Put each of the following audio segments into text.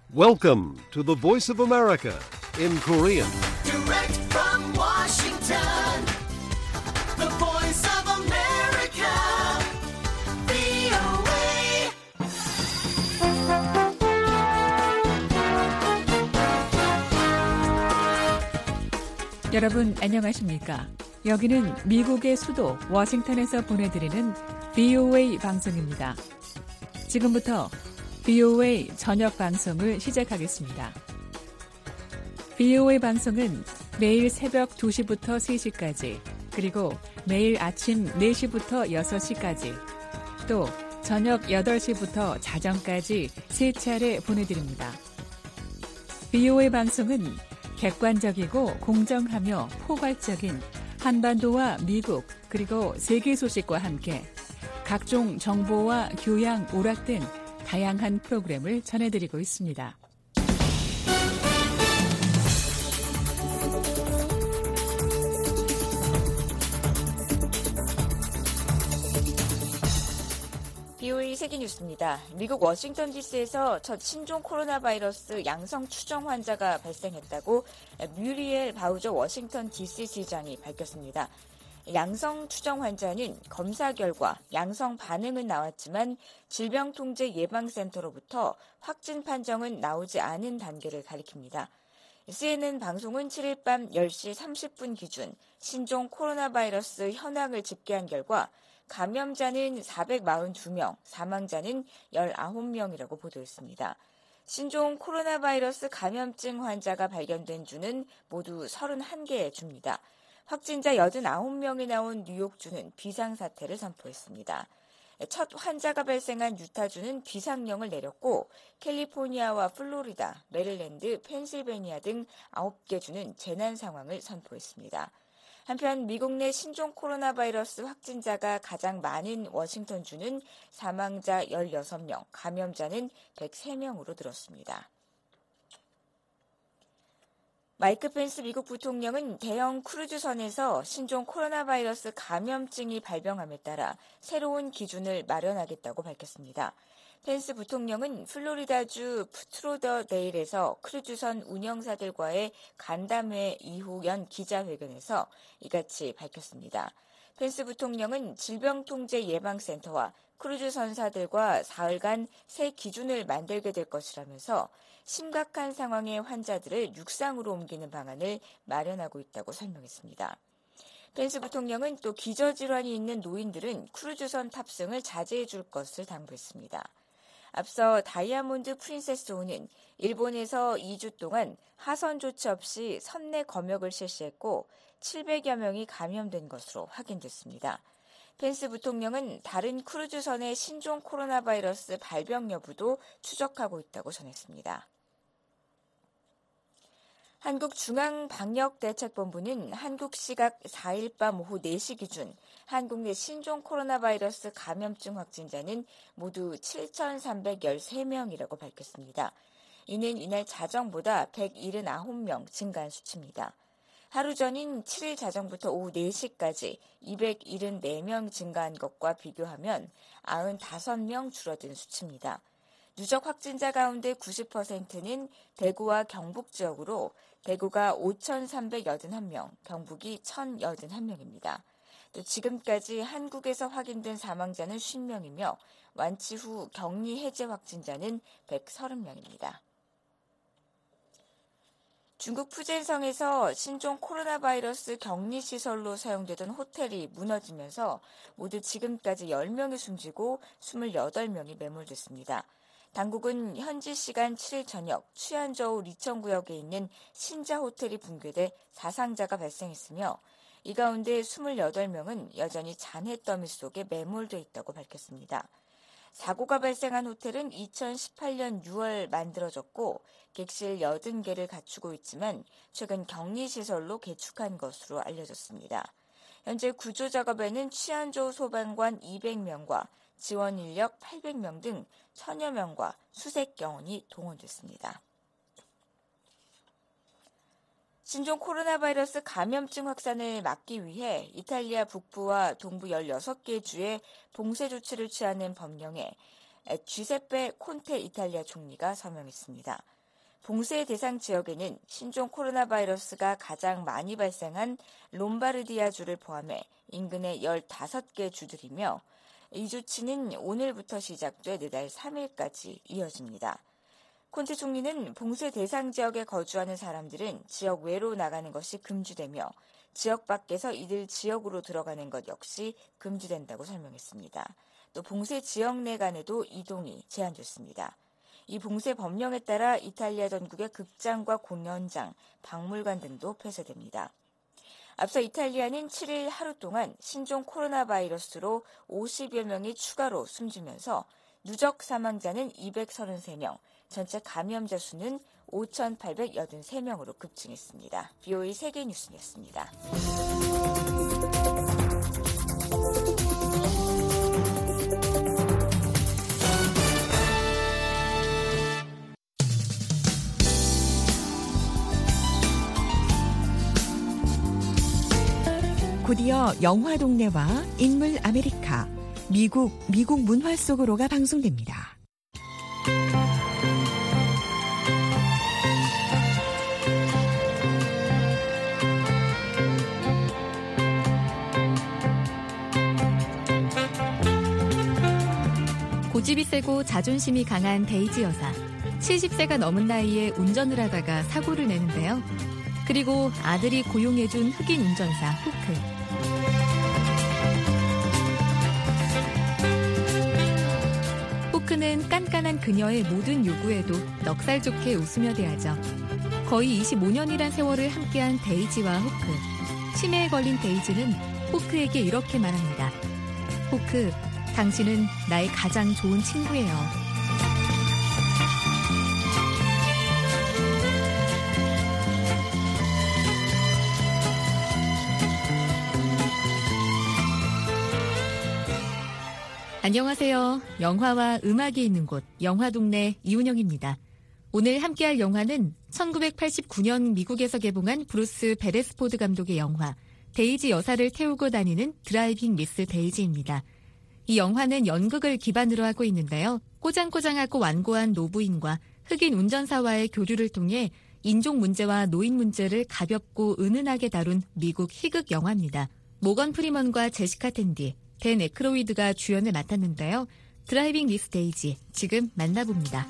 Welcome to the Voice of America in Korean. Direct from Washington, the voice of America, VOA. 여러분 안녕하십니까? 여기는 미국의 수도 워싱턴에서 보내드리는 VOA 방송입니다. 지금부터 VOA 저녁 방송을 시작하겠습니다. VOA 방송은 매일 새벽 2시부터 3시까지, 그리고 매일 아침 4시부터 6시까지, 또 저녁 8시부터 자정까지 3차례 보내드립니다. VOA 방송은 객관적이고 공정하며 포괄적인 한반도와 미국 그리고 세계 소식과 함께 각종 정보와 교양, 오락 등 다양한 프로그램을 전해드리고 있습니다. VOA 세계뉴스입니다. 미국 워싱턴 DC에서 첫 신종 코로나 바이러스 양성 추정 환자가 발생했다고 뮤리엘 바우저 워싱턴 DC 시장이 밝혔습니다. 양성 추정 환자는 검사 결과 양성 반응은 나왔지만 질병통제예방센터로부터 확진 판정은 나오지 않은 단계를 가리킵니다. CNN 방송은 7일 밤 10시 30분 기준 신종 코로나 바이러스 현황을 집계한 결과 감염자는 442명, 사망자는 19명이라고 보도했습니다. 신종 코로나 바이러스 감염증 환자가 발견된 주는 모두 31개의 주입니다. 확진자 89명이 나온 뉴욕주는 비상사태를 선포했습니다. 첫 환자가 발생한 유타주는 비상령을 내렸고 캘리포니아와 플로리다, 메릴랜드, 펜실베니아 등 9개 주는 재난 상황을 선포했습니다. 한편 미국 내 신종 코로나 바이러스 확진자가 가장 많은 워싱턴주는 사망자 16명, 감염자는 103명으로 늘었습니다. 마이크 펜스 미국 부통령은 대형 크루즈선에서 신종 코로나 바이러스 감염증이 발병함에 따라 새로운 기준을 마련하겠다고 밝혔습니다. 펜스 부통령은 플로리다주 푸트로더데일에서 크루즈선 운영사들과의 간담회 이후 연 기자회견에서 이같이 밝혔습니다. 펜스 부통령은 질병통제예방센터와 크루즈선사들과 사흘간 새 기준을 만들게 될 것이라면서 심각한 상황의 환자들을 육상으로 옮기는 방안을 마련하고 있다고 설명했습니다. 펜스 부통령은 또 기저질환이 있는 노인들은 크루즈선 탑승을 자제해 줄 것을 당부했습니다. 앞서 다이아몬드 프린세스호는 일본에서 2주 동안 하선 조치 없이 선내 검역을 실시했고 700여 명이 감염된 것으로 확인됐습니다. 펜스 부통령은 다른 크루즈선의 신종 코로나 바이러스 발병 여부도 추적하고 있다고 전했습니다. 한국중앙방역대책본부는 한국 시각 4일 밤 오후 4시 기준 한국 내 신종 코로나 바이러스 감염증 확진자는 모두 7,313명이라고 밝혔습니다. 이는 이날 자정보다 179명 증가한 수치입니다. 하루 전인 7일 자정부터 오후 4시까지 274명 증가한 것과 비교하면 95명 줄어든 수치입니다. 누적 확진자 가운데 90%는 대구와 경북 지역으로 대구가 5,381명, 경북이 1,081명입니다. 또 지금까지 한국에서 확인된 사망자는 50명이며 완치 후 격리 해제 확진자는 130명입니다. 중국 푸젠성에서 신종 코로나 바이러스 격리시설로 사용되던 호텔이 무너지면서 모두 지금까지 10명이 숨지고 28명이 매몰됐습니다. 당국은 현지 시간 7일 저녁 취안저우 리천구역에 있는 신자 호텔이 붕괴돼 사상자가 발생했으며 이 가운데 28명은 여전히 잔해 더미 속에 매몰돼 있다고 밝혔습니다. 사고가 발생한 호텔은 2018년 6월 만들어졌고 객실 80개를 갖추고 있지만 최근 격리시설로 개축한 것으로 알려졌습니다. 현재 구조 작업에는 취안저우 소방관 200명과 지원 인력 800명 등 1000여 명과 수색경원이 동원됐습니다. 신종 코로나 바이러스 감염증 확산을 막기 위해 이탈리아 북부와 동부 16개 주에 봉쇄 조치를 취하는 법령에 주세페 콘테 이탈리아 총리가 서명했습니다. 봉쇄 대상 지역에는 신종 코로나 바이러스가 가장 많이 발생한 롬바르디아주를 포함해 인근의 15개 주들이며 이 조치는 오늘부터 시작돼 내달 3일까지 이어집니다. 콘테 총리는 봉쇄 대상 지역에 거주하는 사람들은 지역 외로 나가는 것이 금지되며 지역 밖에서 이들 지역으로 들어가는 것 역시 금지된다고 설명했습니다. 또 봉쇄 지역 내 간에도 이동이 제한됐습니다. 이 봉쇄 법령에 따라 이탈리아 전국의 극장과 공연장, 박물관 등도 폐쇄됩니다. 앞서 이탈리아는 7일 하루 동안 신종 코로나 바이러스로 50여 명이 추가로 숨지면서 누적 사망자는 233명, 전체 감염자 수는 5,883명으로 급증했습니다. VOA 세계뉴스였습니다. 곧이어 영화 동네와 인물 아메리카, 미국 문화 속으로가 방송됩니다. 고집이 세고 자존심이 강한 데이지 여사. 70세가 넘은 나이에 운전을 하다가 사고를 내는데요. 그리고 아들이 고용해준 흑인 운전사 후크. 후크는 깐깐한 그녀의 모든 요구에도 넉살 좋게 웃으며 대하죠. 거의 25년이란 세월을 함께한 데이지와 후크. 치매에 걸린 데이지는 후크에게 이렇게 말합니다. 후크, 당신은 나의 가장 좋은 친구예요. 안녕하세요. 영화와 음악이 있는 곳 영화동네 이운영입니다. 오늘 함께할 영화는 1989년 미국에서 개봉한 브루스 베레스포드 감독의 영화 데이지 여사를 태우고 다니는 드라이빙 미스 데이지입니다. 이 영화는 연극을 기반으로 하고 있는데요. 꼬장꼬장하고 완고한 노부인과 흑인 운전사와의 교류를 통해 인종 문제와 노인 문제를 가볍고 은은하게 다룬 미국 희극 영화입니다. 모건 프리먼과 제시카 텐디, 댄 에크로이드가 주연을 맡았는데요. 드라이빙 미스 데이지, 지금 만나봅니다.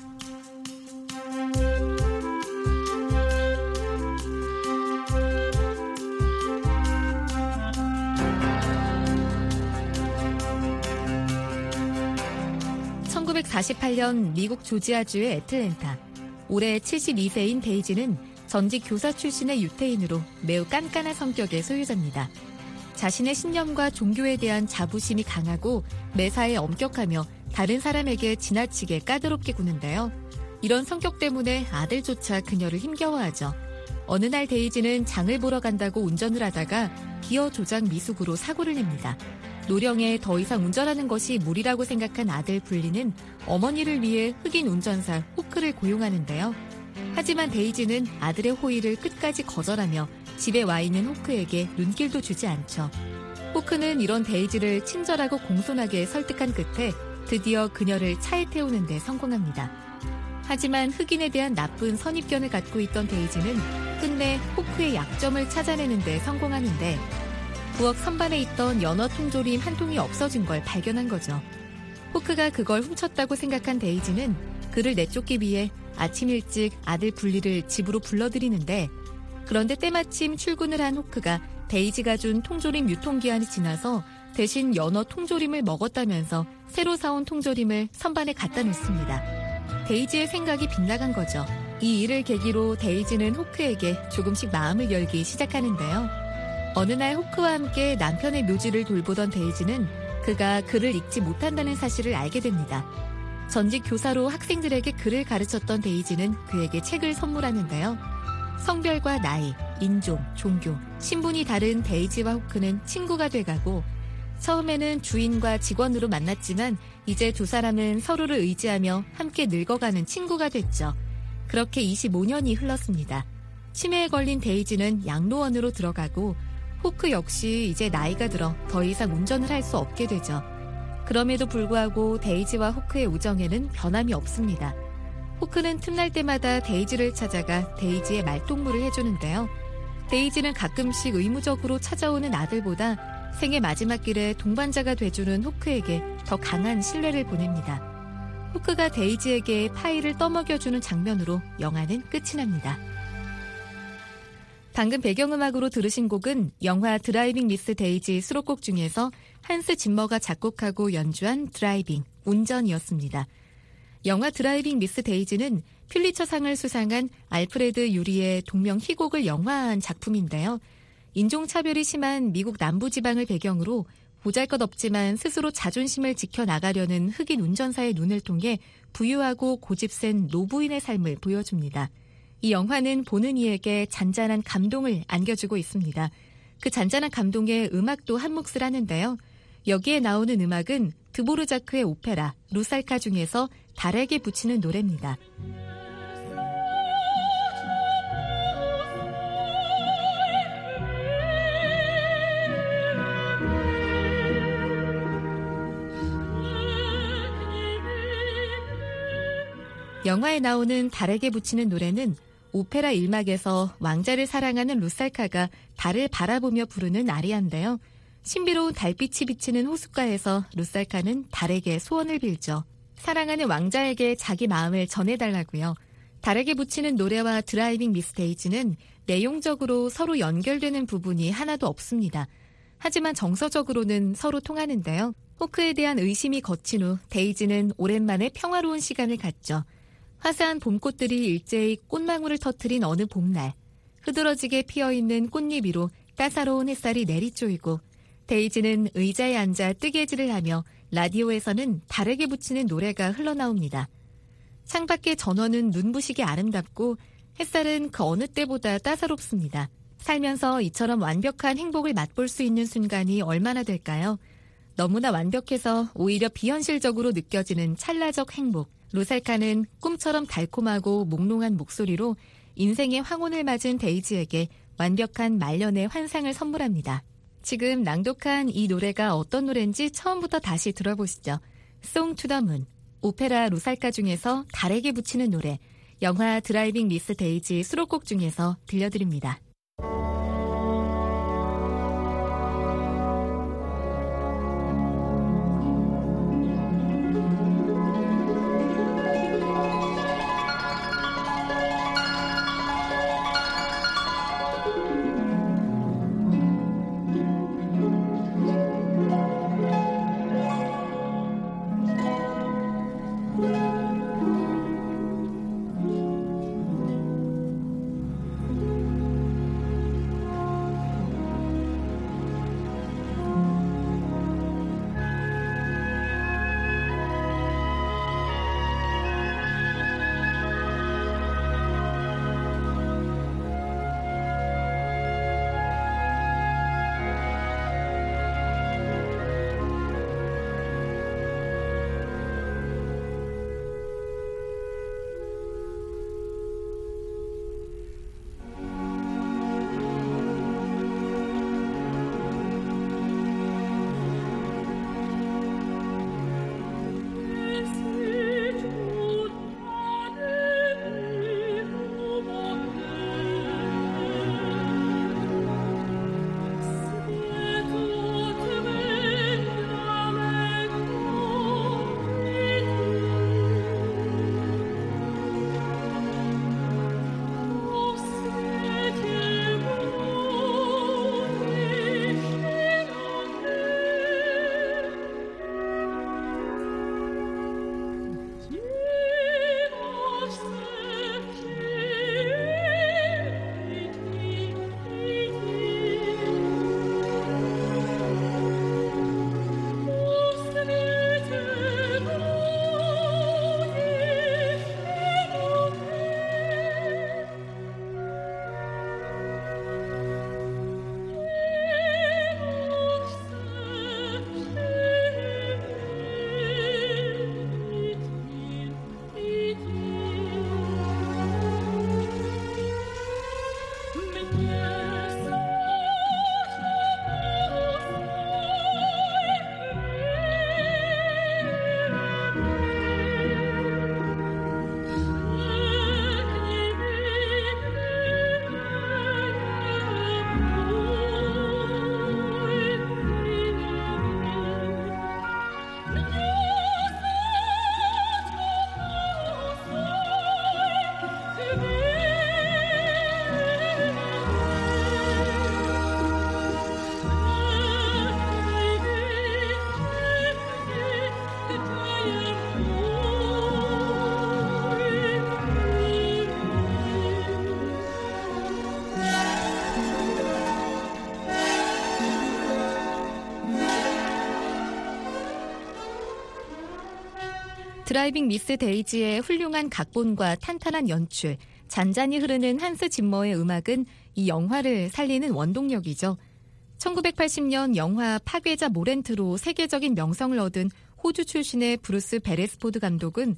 (1948년) 미국 조지아주의 애틀랜타. 올해 72세인 데이지는 전직 교사 출신의 유태인으로 매우 깐깐한 성격의 소유자입니다. 자신의 신념과 종교에 대한 자부심이 강하고 매사에 엄격하며 다른 사람에게 지나치게 까다롭게 구는데요. 이런 성격 때문에 아들조차 그녀를 힘겨워하죠. 어느 날 데이지는 장을 보러 간다고 운전을 하다가 기어 조작 미숙으로 사고를 냅니다. 노령에 더 이상 운전하는 것이 무리라고 생각한 아들 블리는 어머니를 위해 흑인 운전사 후크를 고용하는데요. 하지만 데이지는 아들의 호의를 끝까지 거절하며 집에 와 있는 후크에게 눈길도 주지 않죠. 후크는 이런 데이지를 친절하고 공손하게 설득한 끝에 드디어 그녀를 차에 태우는 데 성공합니다. 하지만 흑인에 대한 나쁜 선입견을 갖고 있던 데이지는 끝내 후크의 약점을 찾아내는 데 성공하는데 부엌 선반에 있던 연어 통조림 한 통이 없어진 걸 발견한 거죠. 후크가 그걸 훔쳤다고 생각한 데이지는 그를 내쫓기 위해 아침 일찍 아들 블리를 집으로 불러들이는데 그런데 때마침 출근을 한 후크가 데이지가 준 통조림 유통기한이 지나서 대신 연어 통조림을 먹었다면서 새로 사온 통조림을 선반에 갖다 놓습니다. 데이지의 생각이 빗나간 거죠. 이 일을 계기로 데이지는 후크에게 조금씩 마음을 열기 시작하는데요. 어느 날 후크와 함께 남편의 묘지를 돌보던 데이지는 그가 글을 읽지 못한다는 사실을 알게 됩니다. 전직 교사로 학생들에게 글을 가르쳤던 데이지는 그에게 책을 선물하는데요. 성별과 나이, 인종, 종교, 신분이 다른 데이지와 후크는 친구가 돼가고 처음에는 주인과 직원으로 만났지만 이제 두 사람은 서로를 의지하며 함께 늙어가는 친구가 됐죠. 그렇게 25년이 흘렀습니다. 치매에 걸린 데이지는 양로원으로 들어가고 후크 역시 이제 나이가 들어 더 이상 운전을 할 수 없게 되죠. 그럼에도 불구하고 데이지와 후크의 우정에는 변함이 없습니다. 호크는 틈날 때마다 데이지를 찾아가 데이지의 말동무를 해주는데요. 데이지는 가끔씩 의무적으로 찾아오는 아들보다 생애 마지막 길에 동반자가 돼주는 호크에게 더 강한 신뢰를 보냅니다. 호크가 데이지에게 파이를 떠먹여주는 장면으로 영화는 끝이 납니다. 방금 배경음악으로 들으신 곡은 영화 드라이빙 미스 데이지 수록곡 중에서 한스 짐머가 작곡하고 연주한 드라이빙, 운전이었습니다. 영화 드라이빙 미스 데이지는 퓰리처상을 수상한 알프레드 유리의 동명 희곡을 영화화한 작품인데요. 인종차별이 심한 미국 남부지방을 배경으로 보잘것없지만 스스로 자존심을 지켜나가려는 흑인 운전사의 눈을 통해 부유하고 고집센 노부인의 삶을 보여줍니다. 이 영화는 보는 이에게 잔잔한 감동을 안겨주고 있습니다. 그 잔잔한 감동에 음악도 한몫을 하는데요. 여기에 나오는 음악은 드보르자크의 오페라 루살카 중에서 달에게 붙이는 노래입니다. 영화에 나오는 달에게 붙이는 노래는 오페라 1막에서 왕자를 사랑하는 루살카가 달을 바라보며 부르는 아리아인데요. 신비로운 달빛이 비치는 호숫가에서 루살카는 달에게 소원을 빌죠. 사랑하는 왕자에게 자기 마음을 전해달라고요. 달에게 붙이는 노래와 드라이빙 미스 데이지는 내용적으로 서로 연결되는 부분이 하나도 없습니다. 하지만 정서적으로는 서로 통하는데요. 호크에 대한 의심이 거친 후 데이지는 오랜만에 평화로운 시간을 갖죠. 화사한 봄꽃들이 일제히 꽃망울을 터뜨린 어느 봄날, 흐드러지게 피어있는 꽃잎 위로 따사로운 햇살이 내리쪼이고 데이지는 의자에 앉아 뜨개질을 하며 라디오에서는 달에게 붙이는 노래가 흘러나옵니다. 창밖의 전원은 눈부시게 아름답고 햇살은 그 어느 때보다 따사롭습니다. 살면서 이처럼 완벽한 행복을 맛볼 수 있는 순간이 얼마나 될까요? 너무나 완벽해서 오히려 비현실적으로 느껴지는 찰나적 행복. 루살카는 꿈처럼 달콤하고 몽롱한 목소리로 인생의 황혼을 맞은 데이지에게 완벽한 말년의 환상을 선물합니다. 지금 낭독한 이 노래가 어떤 노래인지 처음부터 다시 들어보시죠. Song to the Moon, 오페라 루살카 중에서 달에게 붙이는 노래, 영화 드라이빙 미스 데이지 수록곡 중에서 들려드립니다. 드라이빙 미스 데이지의 훌륭한 각본과 탄탄한 연출, 잔잔히 흐르는 한스 짐머의 음악은 이 영화를 살리는 원동력이죠. 1980년 영화 파괴자 모렌트로 세계적인 명성을 얻은 호주 출신의 브루스 베레스포드 감독은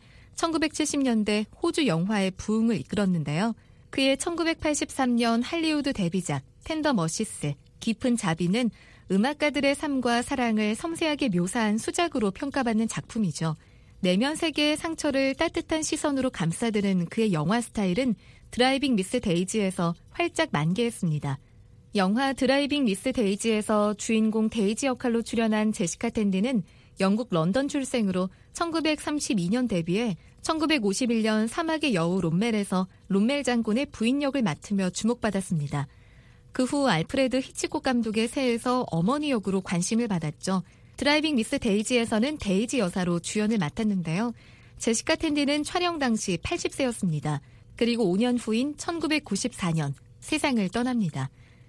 1970년대 호주 영화의 부흥을 이끌었는데요. 그의 1983년 할리우드 데뷔작 텐더 머시스, 깊은 자비는 음악가들의 삶과 사랑을 섬세하게 묘사한 수작으로 평가받는 작품이죠. 내면 세계의 상처를 따뜻한 시선으로 감싸드는 그의 영화 스타일은 드라이빙 미스 데이지에서 활짝 만개했습니다. 영화 드라이빙 미스 데이지에서 주인공 데이지 역할로 출연한 제시카 텐디는 영국 런던 출생으로 1932년 데뷔해 1951년 사막의 여우 롬멜에서 롬멜 장군의 부인 역을 맡으며 주목받았습니다. 그 후 알프레드 히치콕 감독의 새에서 어머니 역으로 관심을 받았죠. 드라이빙 미스 데이지에서는 데이지 여사로 주연을 맡았는데요. 제시카 텐디는 촬영 당시 80세였습니다. 그리고 5년 후인 1994년 세상을 떠납니다.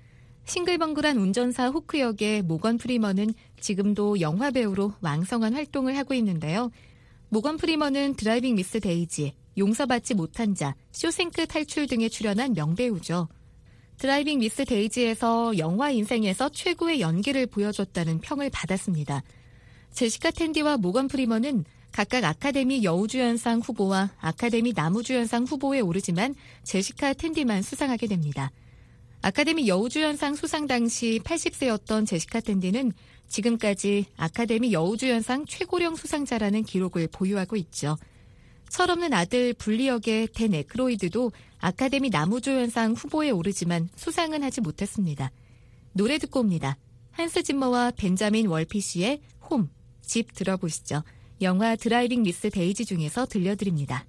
싱글벙글한 운전사 후크 역의 모건 프리먼은 지금도 영화 배우로 왕성한 활동을 하고 있는데요. 모건 프리먼은 드라이빙 미스 데이지, 용서받지 못한 자, 쇼생크 탈출 등에 출연한 명배우죠. 드라이빙 미스 데이지에서 영화 인생에서 최고의 연기를 보여줬다는 평을 받았습니다. 제시카 텐디와 모건 프리먼은 각각 아카데미 여우주연상 후보와 아카데미 남우주연상 후보에 오르지만 제시카 텐디만 수상하게 됩니다. 아카데미 여우주연상 수상 당시 80세였던 제시카 텐디는 지금까지 아카데미 여우주연상 최고령 수상자라는 기록을 보유하고 있죠. 철없는 아들 분리 역의 댄 에크로이드도 아카데미 남우주연상 후보에 오르지만 수상은 하지 못했습니다. 노래 듣고 옵니다. 한스 짐머와 벤자민 월피시의 홈, 집 들어보시죠. 영화 드라이빙 미스 데이지 중에서 들려드립니다.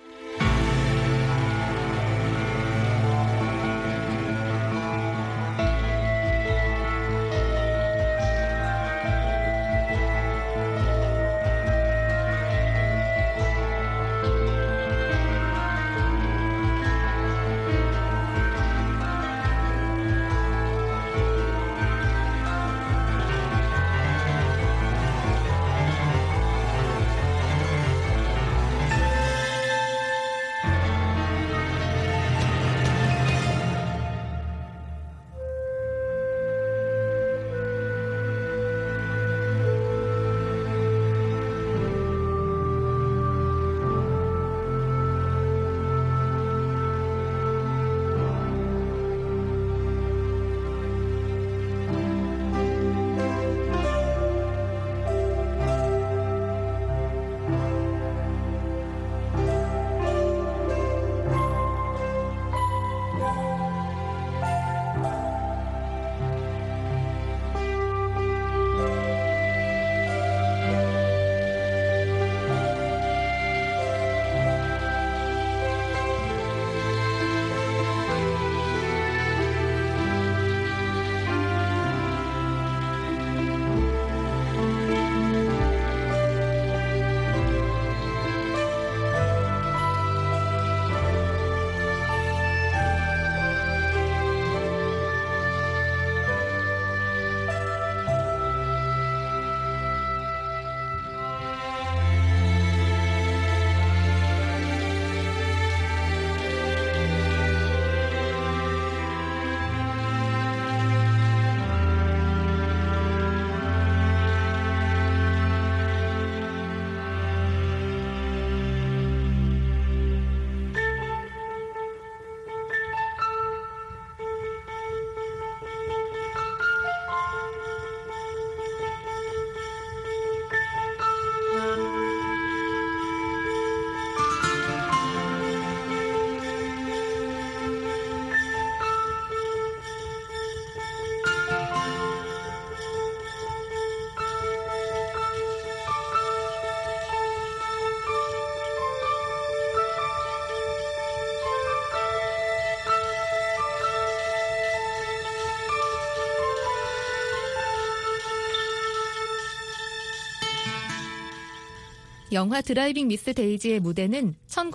영화 드라이빙 미스 데이지의 무대는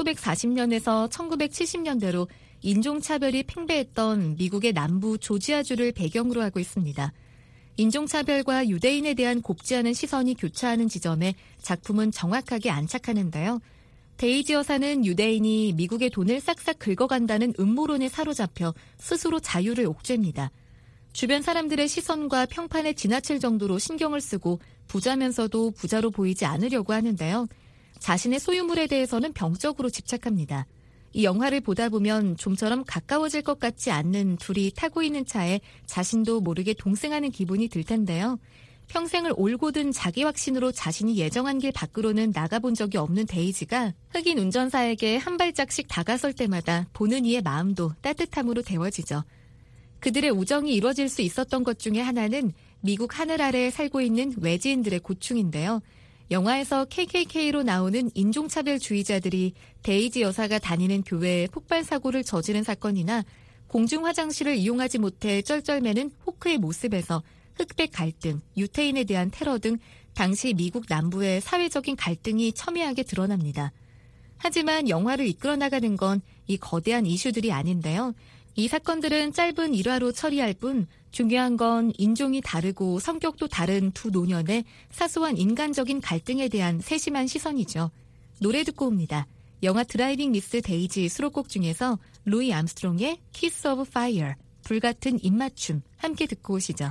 1940년에서 1970년대로 인종차별이 팽배했던 미국의 남부 조지아주를 배경으로 하고 있습니다. 인종차별과 유대인에 대한 곱지 않은 시선이 교차하는 지점에 작품은 정확하게 안착하는데요. 데이지 여사는 유대인이 미국의 돈을 싹싹 긁어간다는 음모론에 사로잡혀 스스로 자유를 옥죄입니다. 주변 사람들의 시선과 평판에 지나칠 정도로 신경을 쓰고 부자면서도 부자로 보이지 않으려고 하는데요. 자신의 소유물에 대해서는 병적으로 집착합니다. 이 영화를 보다 보면 좀처럼 가까워질 것 같지 않는 둘이 타고 있는 차에 자신도 모르게 동승하는 기분이 들 텐데요. 평생을 올곧은 자기 확신으로 자신이 예정한 길 밖으로는 나가본 적이 없는 데이지가 흑인 운전사에게 한 발짝씩 다가설 때마다 보는 이의 마음도 따뜻함으로 데워지죠. 그들의 우정이 이루어질 수 있었던 것 중에 하나는 미국 하늘 아래에 살고 있는 외지인들의 고충인데요. 영화에서 KKK로 나오는 인종차별주의자들이 데이지 여사가 다니는 교회에 폭발 사고를 저지른 사건이나 공중 화장실을 이용하지 못해 쩔쩔매는 호크의 모습에서 흑백 갈등, 유태인에 대한 테러 등 당시 미국 남부의 사회적인 갈등이 첨예하게 드러납니다. 하지만 영화를 이끌어 나가는 건 이 거대한 이슈들이 아닌데요. 이 사건들은 짧은 일화로 처리할 뿐 중요한 건 인종이 다르고 성격도 다른 두 노년의 사소한 인간적인 갈등에 대한 세심한 시선이죠. 노래 듣고 옵니다. 영화 드라이빙 미스 데이지 수록곡 중에서 루이 암스트롱의 Kiss of Fire, 불같은 입맞춤 함께 듣고 오시죠.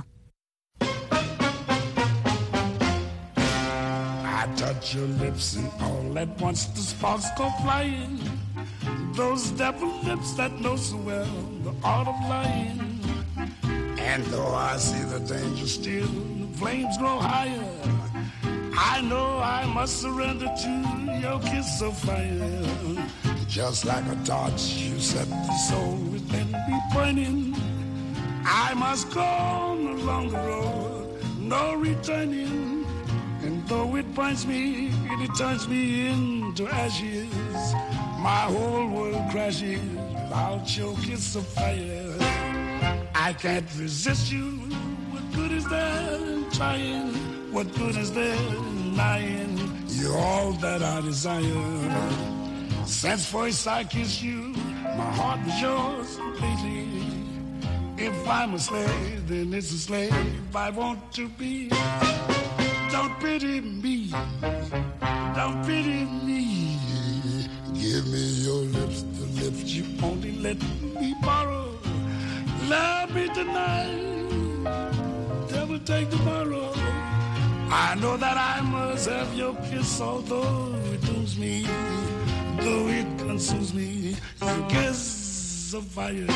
I touch your lips and all at once the sparks go flying. Those devil lips that know so well the art of lying. And though I see the danger still, the flames grow higher. I know I must surrender to your kiss of fire. Just like a torch you set the soul within me burning. I must go on along the road, no returning. And though it burns me and it turns me into ashes, my whole world crashes without your kiss of fire. I can't resist you. What good is there in trying? What good is there in denying? You're all that I desire. Since first I kissed you, my heart was yours completely. If I'm a slave, then it's a slave I want to be. Don't pity me, don't pity me. Give me your lips, the lips you only let me borrow. Love me tonight, devil take tomorrow. I know that I must have your kiss, although it dooms me, though it consumes me. Your kiss of fire.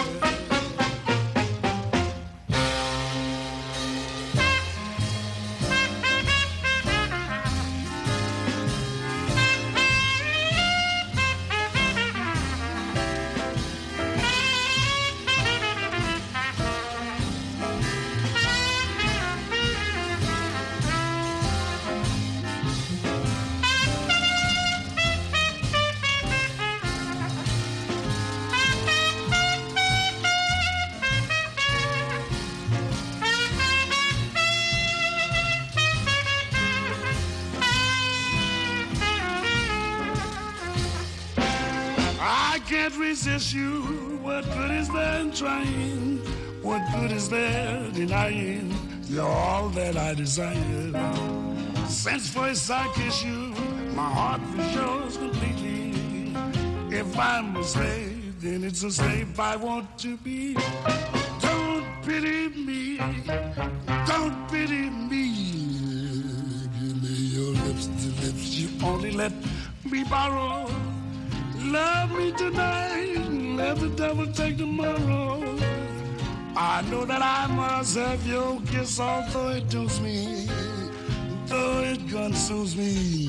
Can't resist you. What good is there in trying? What good is there denying? You're all that I desire. Since first I kissed you, my heart was yours completely. If I'm a slave, then it's a slave I want to be. Don't pity me, don't pity me. Give me your lips, the lips you only let me borrow. Love me tonight, let the devil take tomorrow. I know that I must have your kiss, although it dooms me, though it consumes me.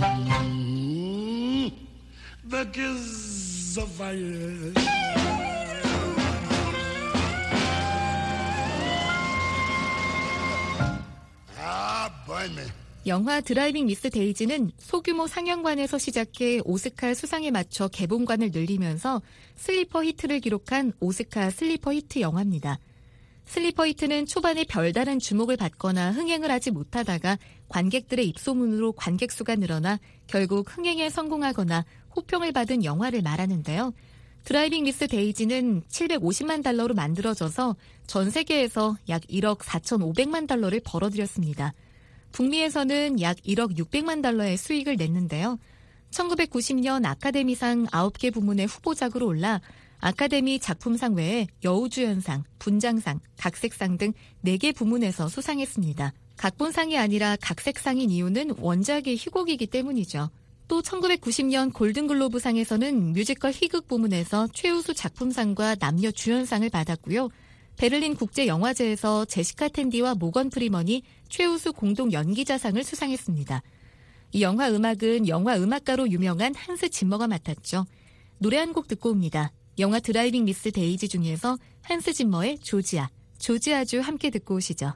The kiss of fire. Ah, burn me. 영화 드라이빙 미스 데이지는 소규모 상영관에서 시작해 오스카 수상에 맞춰 개봉관을 늘리면서 슬리퍼 히트를 기록한 오스카 슬리퍼 히트 영화입니다. 슬리퍼 히트는 초반에 별다른 주목을 받거나 흥행을 하지 못하다가 관객들의 입소문으로 관객 수가 늘어나 결국 흥행에 성공하거나 호평을 받은 영화를 말하는데요. 드라이빙 미스 데이지는 750만 달러로 만들어져서 전 세계에서 약 1억 4,500만 달러를 벌어들였습니다. 북미에서는 약 1억 600만 달러의 수익을 냈는데요. 1990년 아카데미상 9개 부문의 후보작으로 올라 아카데미 작품상 외에 여우주연상, 분장상, 각색상 등 4개 부문에서 수상했습니다. 각본상이 아니라 각색상인 이유는 원작의 희곡이기 때문이죠. 또 1990년 골든글로브상에서는 뮤지컬 희극 부문에서 최우수 작품상과 남녀 주연상을 받았고요. 베를린 국제영화제에서 제시카 텐디와 모건 프리먼이 최우수 공동 연기자상을 수상했습니다. 이 영화 음악은 영화 음악가로 유명한 한스 짐머가 맡았죠. 노래 한 곡 듣고 옵니다. 영화 드라이빙 미스 데이지 중에서 한스 짐머의 조지아주 함께 듣고 오시죠.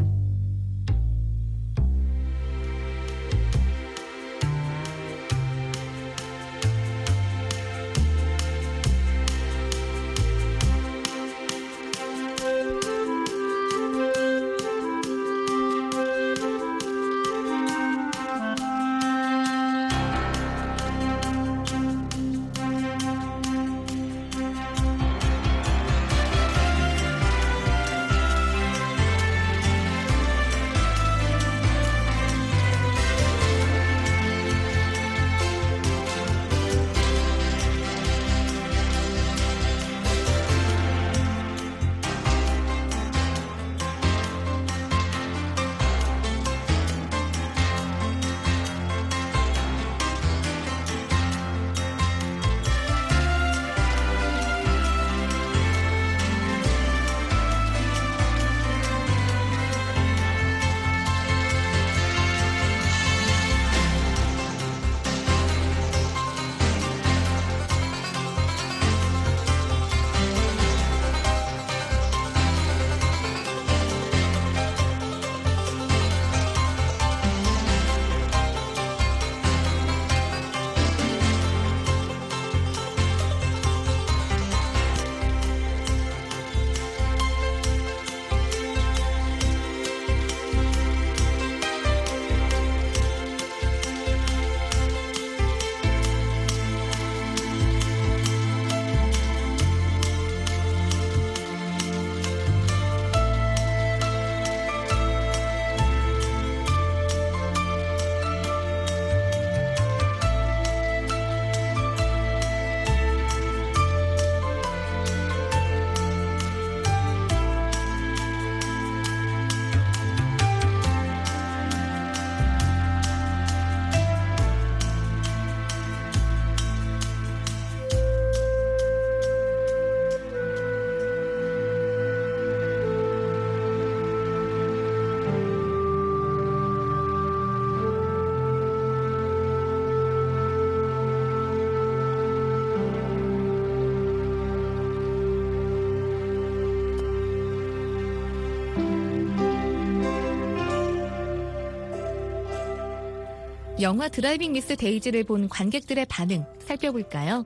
영화 드라이빙 미스 데이지를 본 관객들의 반응 살펴볼까요?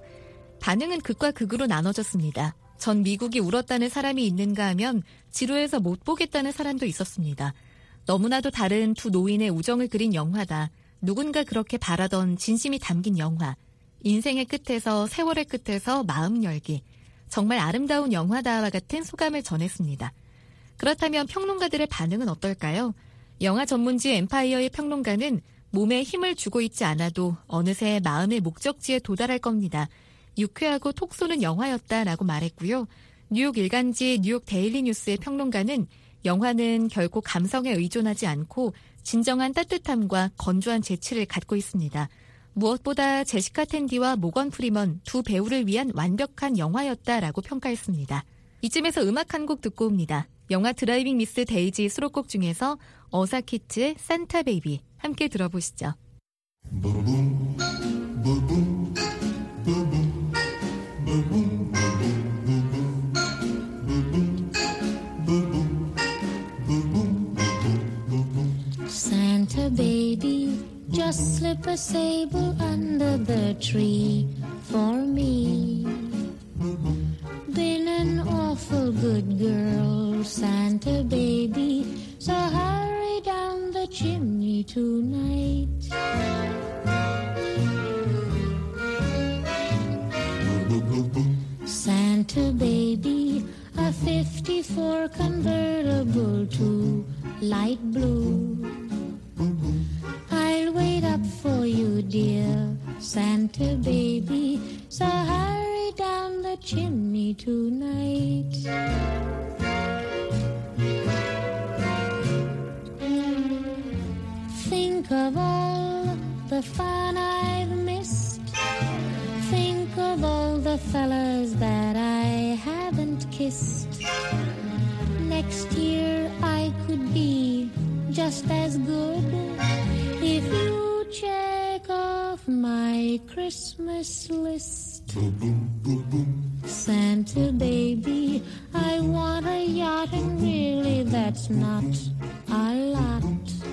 반응은 극과 극으로 나눠졌습니다. 전 미국이 울었다는 사람이 있는가 하면 지루해서 못 보겠다는 사람도 있었습니다. 너무나도 다른 두 노인의 우정을 그린 영화다. 누군가 그렇게 바라던 진심이 담긴 영화. 인생의 끝에서 세월의 끝에서 마음 열기. 정말 아름다운 영화다와 같은 소감을 전했습니다. 그렇다면 평론가들의 반응은 어떨까요? 영화 전문지 엠파이어의 평론가는 몸에 힘을 주고 있지 않아도 어느새 마음의 목적지에 도달할 겁니다. 유쾌하고 톡 쏘는 영화였다라고 말했고요. 뉴욕 일간지 뉴욕 데일리 뉴스의 평론가는 영화는 결코 감성에 의존하지 않고 진정한 따뜻함과 건조한 재치를 갖고 있습니다. 무엇보다 제시카 텐디와 모건 프리먼 두 배우를 위한 완벽한 영화였다라고 평가했습니다. 이쯤에서 음악 한 곡 듣고 옵니다. 영화 드라이빙 미스 데이지 수록곡 중에서 어사키츠의 산타 베이비 함께 들어보시죠. Santa baby, just slip a sable under the tree for me. Been an awful good girl, Santa baby, so hurry down the chimney tonight. Santa baby, a 54 convertible to light blue. I'll wait up for you, dear Santa baby, so hurry down the chimney tonight. Think of all the fun I've missed. Think of all the fellas that I haven't kissed. Next year I could be just as good if you check off my Christmas list. Santa baby, I want a yacht, and really that's not a lot.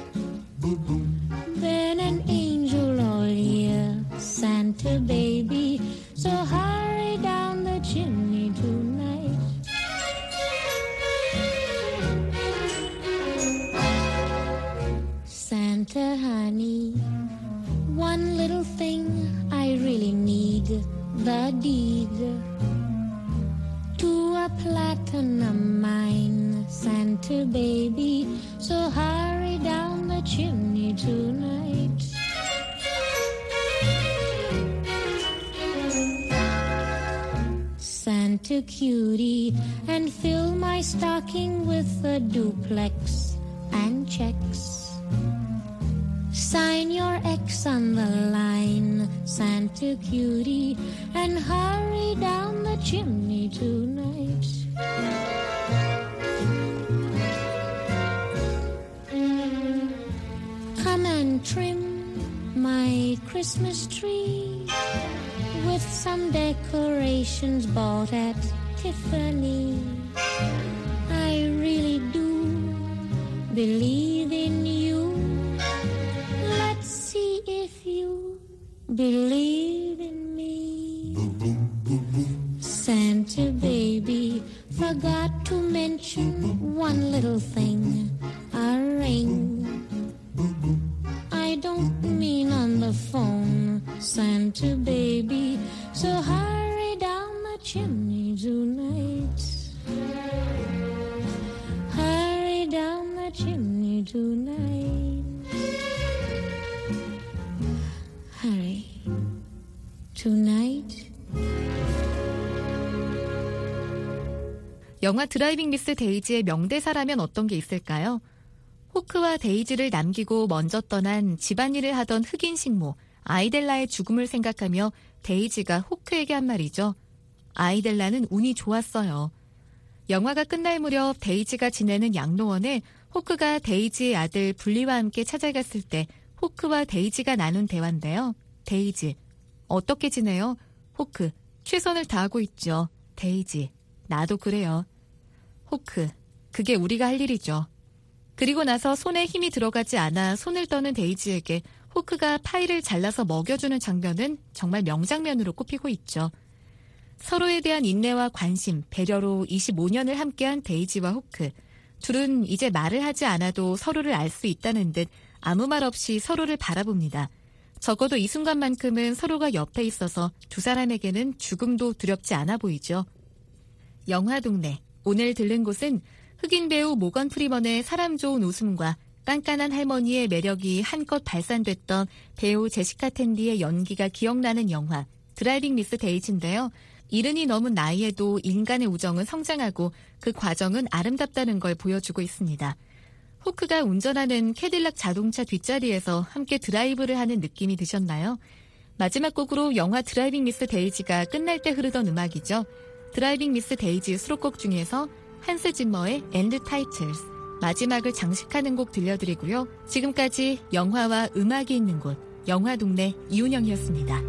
Been an angel all year, Santa baby, so hurry down the chimney tonight. Santa honey, one little thing I really need, the deed to a platinum mine, Santa baby, so hurry down the chimney tonight. Santa cutie, and fill my stocking with a duplex and checks. Sign your X on the line, Santa cutie, and hurry down the chimney tonight. Come and trim my Christmas tree with some decorations bought at Tiffany. I really do believe in you. Let's see if you believe in me. Santa baby, forgot to mention one little thing, a ring. I don't mean on the phone, Santa baby, so hurry down the chimney tonight. Hurry down the chimney tonight. Hurry. Tonight. 영화 드라이빙 미스 데이지의 명대사라면 어떤 게 있을까요? 호크와 데이지를 남기고 먼저 떠난 집안일을 하던 흑인 식모 아이델라의 죽음을 생각하며 데이지가 호크에게 한 말이죠. 아이델라는 운이 좋았어요. 영화가 끝날 무렵 데이지가 지내는 양로원에 호크가 데이지의 아들 블리와 함께 찾아갔을 때 호크와 데이지가 나눈 대화인데요. 데이지, 어떻게 지내요? 호크, 최선을 다하고 있죠. 데이지, 나도 그래요. 호크, 그게 우리가 할 일이죠. 그리고 나서 손에 힘이 들어가지 않아 손을 떠는 데이지에게 호크가 파이를 잘라서 먹여주는 장면은 정말 명장면으로 꼽히고 있죠. 서로에 대한 인내와 관심, 배려로 25년을 함께한 데이지와 호크. 둘은 이제 말을 하지 않아도 서로를 알 수 있다는 듯 아무 말 없이 서로를 바라봅니다. 적어도 이 순간만큼은 서로가 옆에 있어서 두 사람에게는 죽음도 두렵지 않아 보이죠. 영화동네, 오늘 들른 곳은 흑인 배우 모건 프리먼의 사람 좋은 웃음과 깐깐한 할머니의 매력이 한껏 발산됐던 배우 제시카 텐디의 연기가 기억나는 영화 드라이빙 미스 데이지인데요. 이른이 넘은 나이에도 인간의 우정은 성장하고 그 과정은 아름답다는 걸 보여주고 있습니다. 호크가 운전하는 캐딜락 자동차 뒷자리에서 함께 드라이브를 하는 느낌이 드셨나요? 마지막 곡으로 영화 드라이빙 미스 데이지가 끝날 때 흐르던 음악이죠. 드라이빙 미스 데이지 수록곡 중에서 한스 짐머의 엔드 타이틀스, 마지막을 장식하는 곡 들려드리고요. 지금까지 영화와 음악이 있는 곳, 영화동네 이운영이었습니다.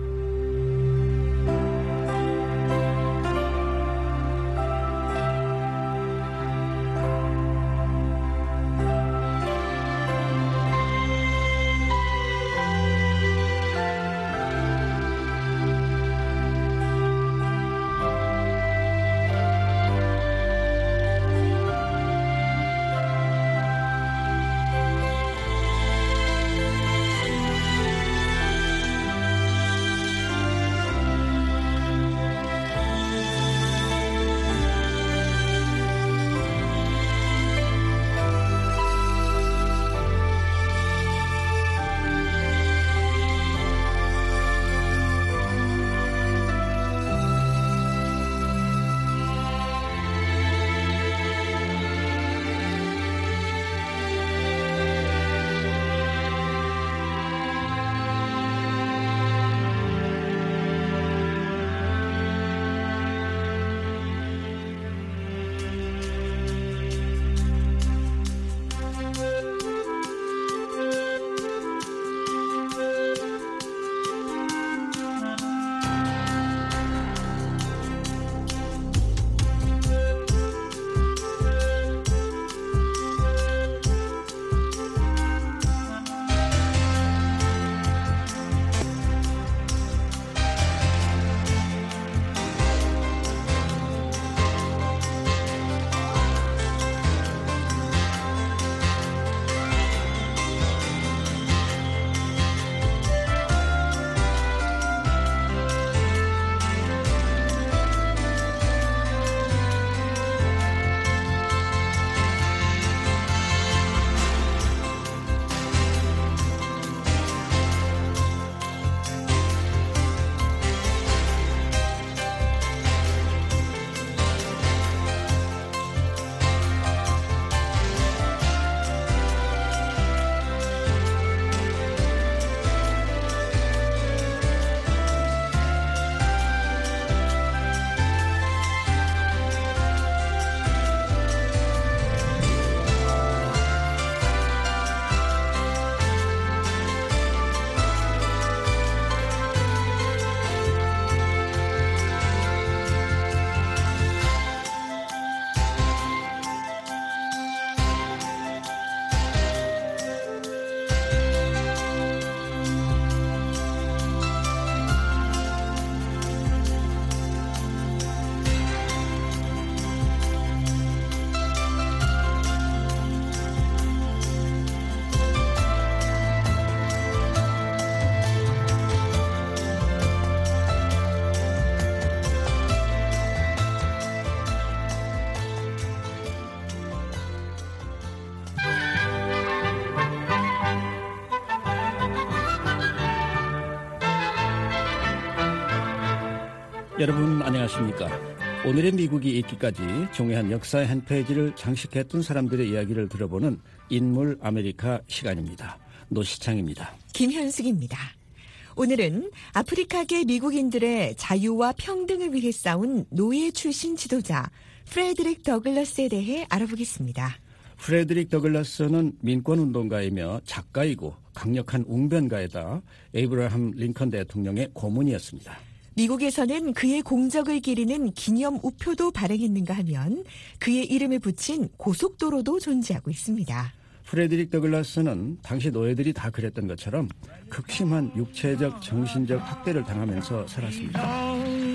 여러분 안녕하십니까? 오늘의 미국이 있기까지 중요한 역사의 한 페이지를 장식했던 사람들의 이야기를 들어보는 인물 아메리카 시간입니다. 노시창입니다. 김현숙입니다. 오늘은 아프리카계 미국인들의 자유와 평등을 위해 싸운 노예 출신 지도자 프레드릭 더글라스에 대해 알아보겠습니다. 프레드릭 더글라스는 민권운동가이며 작가이고 강력한 웅변가에다 에이브라함 링컨 대통령의 고문이었습니다. 미국에서는 그의 공적을 기리는 기념 우표도 발행했는가 하면 그의 이름을 붙인 고속도로도 존재하고 있습니다. 프레드릭 더글라스는 당시 노예들이 다 그랬던 것처럼 극심한 육체적, 정신적 학대를 당하면서 살았습니다.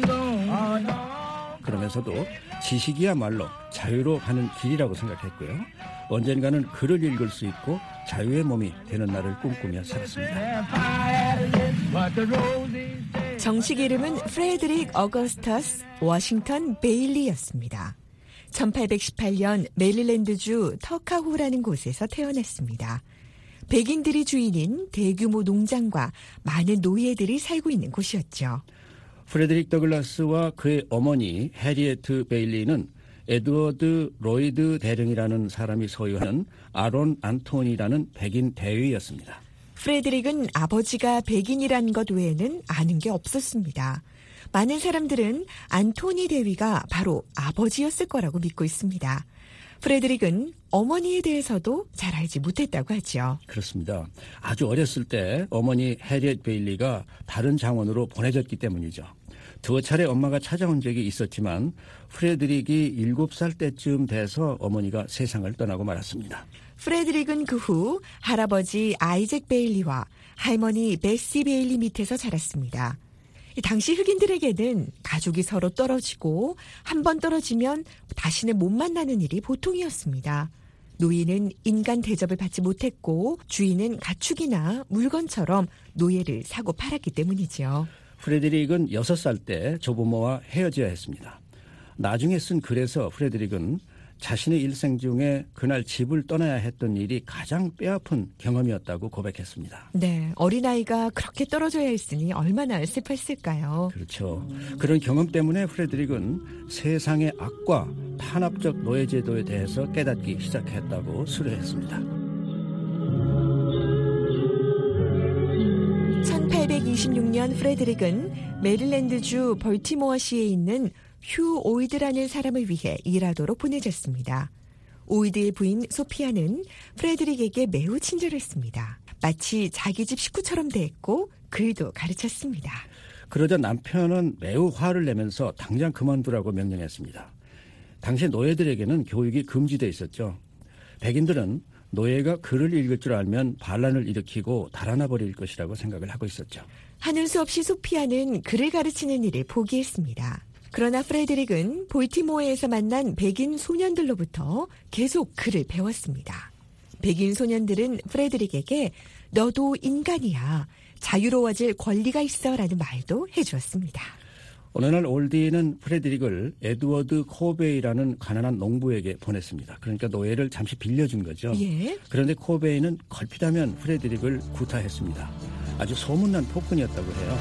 그러면서도 지식이야말로 자유로 가는 길이라고 생각했고요. 언젠가는 글을 읽을 수 있고 자유의 몸이 되는 날을 꿈꾸며 살았습니다. 정식 이름은 프레드릭 어거스터스 워싱턴 베일리였습니다. 1818년 메릴랜드주 터카호라는 곳에서 태어났습니다. 백인들이 주인인 대규모 농장과 많은 노예들이 살고 있는 곳이었죠. 프레드릭 더글라스와 그의 어머니 해리에트 베일리는 에드워드 로이드 대령이라는 사람이 소유하는 아론 안토니라는 백인 대위였습니다. 프레드릭은 아버지가 백인이란 것 외에는 아는 게 없었습니다. 많은 사람들은 안토니 대위가 바로 아버지였을 거라고 믿고 있습니다. 프레드릭은 어머니에 대해서도 잘 알지 못했다고 하죠. 그렇습니다. 아주 어렸을 때 어머니 해리에트 베일리가 다른 장원으로 보내졌기 때문이죠. 두어 차례 엄마가 찾아온 적이 있었지만 프레드릭이 7살 때쯤 돼서 어머니가 세상을 떠나고 말았습니다. 프레드릭은 그 후 할아버지 아이잭 베일리와 할머니 베시 베일리 밑에서 자랐습니다. 당시 흑인들에게는 가족이 서로 떨어지고 한 번 떨어지면 다시는 못 만나는 일이 보통이었습니다. 노예는 인간 대접을 받지 못했고 주인은 가축이나 물건처럼 노예를 사고 팔았기 때문이죠. 프레드릭은 6살 때 조부모와 헤어져야 했습니다. 나중에 쓴 글에서 프레드릭은 자신의 일생 중에 그날 집을 떠나야 했던 일이 가장 뼈아픈 경험이었다고 고백했습니다. 네, 어린아이가 그렇게 떨어져야 했으니 얼마나 슬펐을까요? 그렇죠. 그런 경험 때문에 프레드릭은 세상의 악과 탄압적 노예제도에 대해서 깨닫기 시작했다고 수료했습니다. 1826년 프레드릭은 메릴랜드주 벌티모어시에 있는 휴 오이드라는 사람을 위해 일하도록 보내졌습니다. 오이드의 부인 소피아는 프레드릭에게 매우 친절했습니다. 마치 자기 집 식구처럼 대했고 글도 가르쳤습니다. 그러자 남편은 매우 화를 내면서 당장 그만두라고 명령했습니다. 당시 노예들에게는 교육이 금지되어 있었죠. 백인들은 노예가 글을 읽을 줄 알면 반란을 일으키고 달아나 버릴 것이라고 생각을 하고 있었죠. 하는 수 없이 소피아는 글을 가르치는 일을 포기했습니다. 그러나 프레드릭은 볼티모어에서 만난 백인 소년들로부터 계속 글을 배웠습니다. 백인 소년들은 프레드릭에게 너도 인간이야, 자유로워질 권리가 있어 라는 말도 해주었습니다. 어느 날 올디는 프레드릭을 에드워드 코베이라는 가난한 농부에게 보냈습니다. 그러니까 노예를 잠시 빌려준 거죠. 예. 그런데 코베이는 걸핏하면 프레드릭을 구타했습니다. 아주 소문난 폭군이었다고 해요.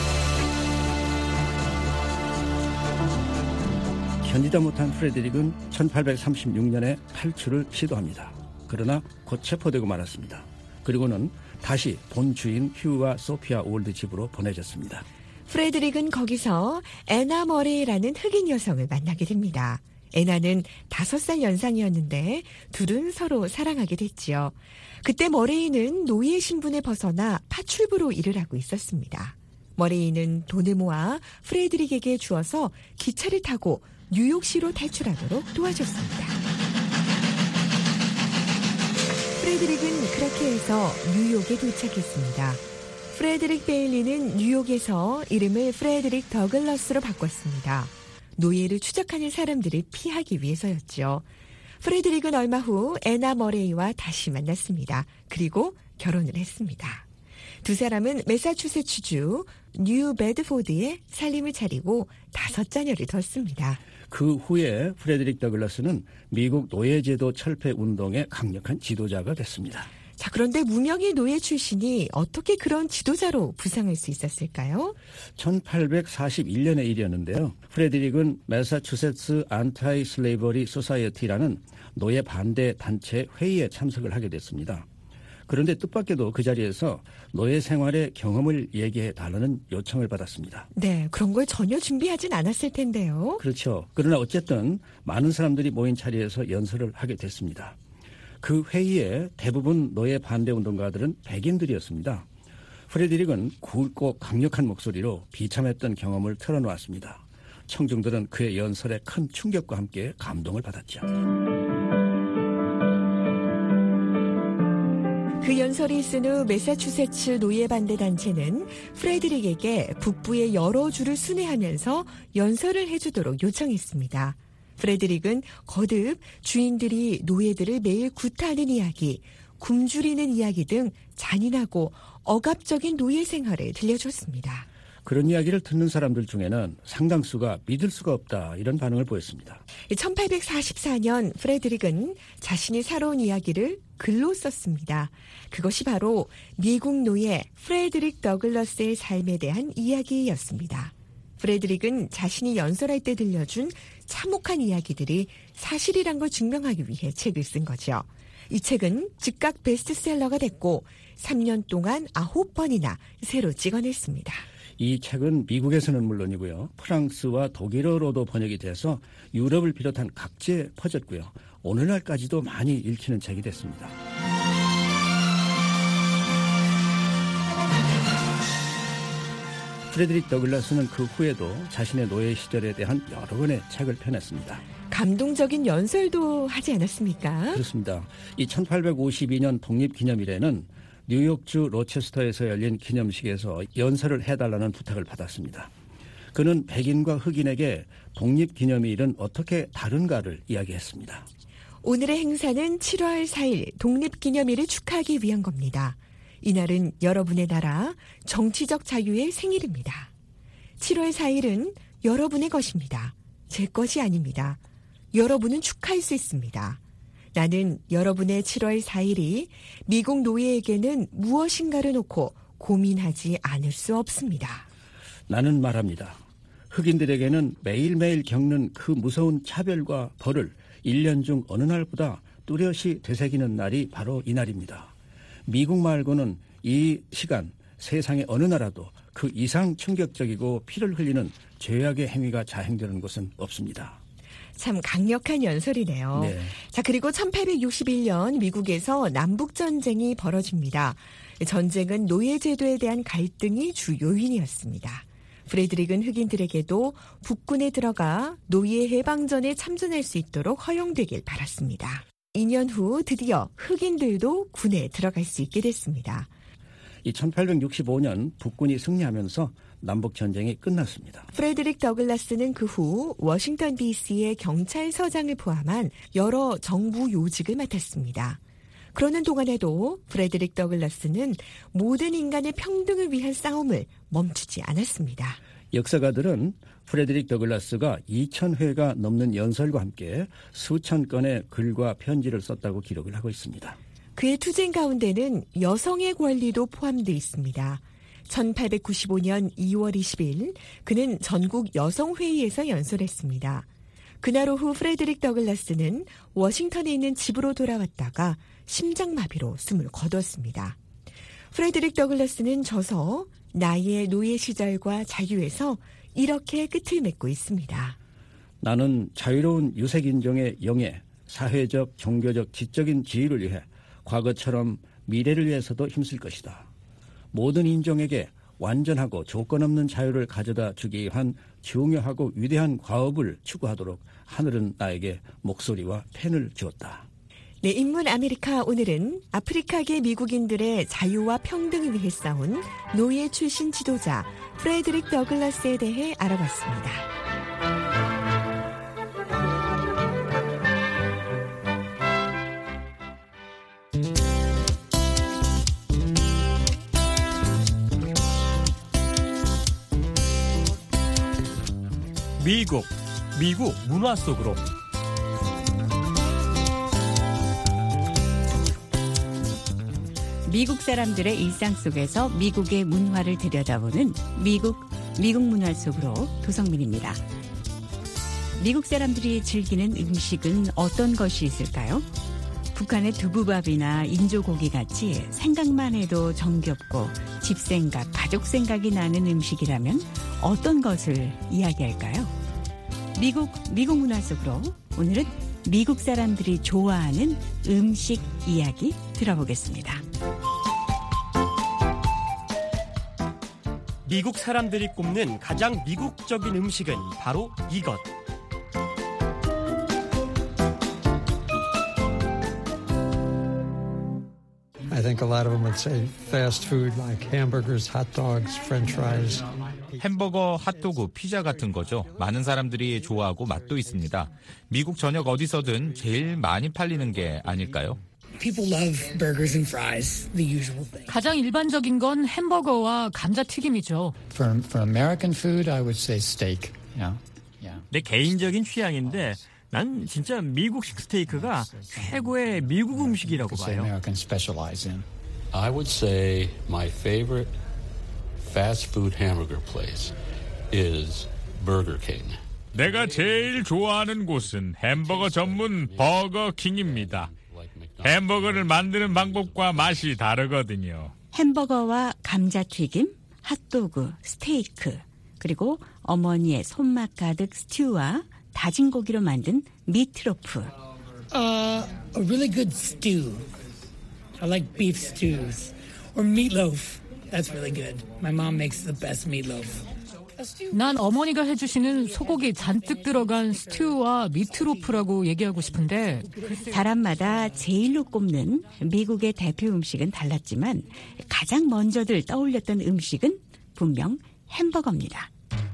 견디다 못한 프레드릭은 1836년에 탈출을 시도합니다. 그러나 곧 체포되고 말았습니다. 그리고는 다시 본 주인 휴와 소피아 올드 집으로 보내졌습니다. 프레드릭은 거기서 애나 머레이라는 흑인 여성을 만나게 됩니다. 애나는 5살 연상이었는데 둘은 서로 사랑하게 됐지요. 그때 머레이는 노예 신분에 벗어나 파출부로 일을 하고 있었습니다. 머레이는 돈을 모아 프레드릭에게 주어서 기차를 타고 뉴욕시로 탈출하도록 도와줬습니다. 프레드릭은 그렇게 해서 뉴욕에 도착했습니다. 프레드릭 베일리는 뉴욕에서 이름을 프레드릭 더글라스로 바꿨습니다. 노예를 추적하는 사람들을 피하기 위해서였죠. 프레드릭은 얼마 후 애나 머레이와 다시 만났습니다. 그리고 결혼을 했습니다. 두 사람은 매사추세츠주 뉴 베드포드에 살림을 차리고 5자녀를 뒀습니다. 그 후에 프레드릭 더글라스는 미국 노예제도 철폐 운동의 강력한 지도자가 됐습니다. 자, 그런데 무명의 노예 출신이 어떻게 그런 지도자로 부상할 수 있었을까요? 1841년의 일이었는데요. 프레드릭은 매사추세츠 안타이 슬레이버리 소사이어티라는 노예 반대 단체 회의에 참석을 하게 됐습니다. 그런데 뜻밖에도 그 자리에서 노예 생활의 경험을 얘기해 달라는 요청을 받았습니다. 네, 그런 걸 전혀 준비하진 않았을 텐데요. 그렇죠. 그러나 어쨌든 많은 사람들이 모인 자리에서 연설을 하게 됐습니다. 그 회의에 대부분 노예 반대 운동가들은 백인들이었습니다. 프레드릭은 굵고 강력한 목소리로 비참했던 경험을 털어놓았습니다. 청중들은 그의 연설에 큰 충격과 함께 감동을 받았죠. 그 연설이 있은 후 매사추세츠 노예 반대 단체는 프레드릭에게 북부의 여러 주를 순회하면서 연설을 해주도록 요청했습니다. 프레드릭은 거듭 주인들이 노예들을 매일 구타하는 이야기, 굶주리는 이야기 등 잔인하고 억압적인 노예 생활을 들려줬습니다. 그런 이야기를 듣는 사람들 중에는 상당수가 믿을 수가 없다 이런 반응을 보였습니다. 1844년 프레드릭은 자신이 살아온 이야기를 글로 썼습니다. 그것이 바로 미국 노예 프레드릭 더글러스의 삶에 대한 이야기였습니다. 프레드릭은 자신이 연설할 때 들려준 참혹한 이야기들이 사실이란 걸 증명하기 위해 책을 쓴 거죠. 이 책은 즉각 베스트셀러가 됐고 3년 동안 9번이나 새로 찍어냈습니다. 이 책은 미국에서는 물론이고요. 프랑스와 독일어로도 번역이 돼서 유럽을 비롯한 각지에 퍼졌고요. 오늘날까지도 많이 읽히는 책이 됐습니다. 프레드릭 더글라스는 그 후에도 자신의 노예 시절에 대한 여러 권의 책을 펴냈습니다. 감동적인 연설도 하지 않았습니까? 그렇습니다. 이 1852년 독립기념일에는 뉴욕주 로체스터에서 열린 기념식에서 연설을 해달라는 부탁을 받았습니다. 그는 백인과 흑인에게 독립기념일은 어떻게 다른가를 이야기했습니다. 오늘의 행사는 7월 4일 독립기념일을 축하하기 위한 겁니다. 이날은 여러분의 나라 정치적 자유의 생일입니다. 7월 4일은 여러분의 것입니다. 제 것이 아닙니다. 여러분은 축하할 수 있습니다. 나는 여러분의 7월 4일이 미국 노예에게는 무엇인가를 놓고 고민하지 않을 수 없습니다. 나는 말합니다. 흑인들에게는 매일매일 겪는 그 무서운 차별과 벌을 1년 중 어느 날보다 뚜렷이 되새기는 날이 바로 이 날입니다. 미국 말고는 이 시간 세상의 어느 나라도 그 이상 충격적이고 피를 흘리는 죄악의 행위가 자행되는 곳은 없습니다. 참 강력한 연설이네요. 네. 자, 그리고 1861년 미국에서 남북전쟁이 벌어집니다. 전쟁은 노예제도에 대한 갈등이 주 요인이었습니다. 프레드릭은 흑인들에게도 북군에 들어가 노예 해방전에 참전할 수 있도록 허용되길 바랐습니다. 2년 후 드디어 흑인들도 군에 들어갈 수 있게 됐습니다. 이 1865년 북군이 승리하면서 남북전쟁이 끝났습니다. 프레드릭 더글라스는 그 후 워싱턴 DC의 경찰서장을 포함한 여러 정부 요직을 맡았습니다. 그러는 동안에도 프레드릭 더글라스는 모든 인간의 평등을 위한 싸움을 멈추지 않았습니다. 역사가들은 프레드릭 더글라스가 2,000회가 넘는 연설과 함께 수천 건의 글과 편지를 썼다고 기록을 하고 있습니다. 그의 투쟁 가운데는 여성의 권리도 포함되어 있습니다. 1895년 2월 20일 그는 전국 여성회의에서 연설했습니다. 그날 오후 프레드릭 더글라스는 워싱턴에 있는 집으로 돌아왔다가 심장마비로 숨을 거두었습니다. 프레드릭 더글라스는 저서 나의 노예 시절과 자유에서 이렇게 끝을 맺고 있습니다. 나는 자유로운 유색인종의 영예, 사회적, 종교적, 지적인 지위를 위해 과거처럼 미래를 위해서도 힘쓸 것이다. 모든 인종에게 완전하고 조건 없는 자유를 가져다 주기 위한 중요하고 위대한 과업을 추구하도록 하늘은 나에게 목소리와 펜을 주었다. 네, 인문 아메리카 오늘은 아프리카계 미국인들의 자유와 평등을 위해 싸운 노예 출신 지도자 프레드릭 더글라스에 대해 알아봤습니다. 미국 문화 속으로. 미국 사람들의 일상 속에서 미국의 문화를 들여다보는 미국 문화 속으로 도성민입니다. 미국 사람들이 즐기는 음식은 어떤 것이 있을까요? 북한의 두부밥이나 인조고기 같이 생각만 해도 정겹고 집생각, 가족 생각이 나는 음식이라면 어떤 것을 이야기할까요? 미국 문화 속으로 오늘은 미국 사람들이 좋아하는 음식 이야기 들어보겠습니다. 미국 사람들이 꼽는 가장 미국적인 음식은 바로 이것. I think a lot of them would say fast food like hamburgers, hot dogs, french fries. 햄버거, 핫도그, 피자 같은 거죠. 많은 사람들이 좋아하고 맛도 있습니다. 미국 전역 어디서든 제일 많이 팔리는 게 아닐까요? People love burgers and fries, the usual thing. 가장 일반적인 건 햄버거와 감자튀김이죠. For American food, I would say steak. Yeah. 내 개인적인 취향인데 난 진짜 미국식 스테이크가 최고의 미국 음식이라고 봐요. American specialize in. I would say my favorite fast food hamburger place is Burger King. 내가 제일 좋아하는 곳은 햄버거 전문 버거킹입니다. 햄버거를 만드는 방법과 맛이 다르거든요. 햄버거와 감자튀김, 핫도그, 스테이크, 그리고 어머니의 손맛 가득 스튜와 다진 고기로 만든 미트로프. A really good stew. I like beef stews. Or meatloaf. That's really good. My mom makes the best meatloaf. 난 어머니가 해주시는 소고기 잔뜩 들어간 스튜와 미트로프라고 얘기하고 싶은데 사람마다 제일로 꼽는 미국의 대표 음식은 달랐지만 가장 먼저들 떠올렸던 음식은 분명 햄버거입니다.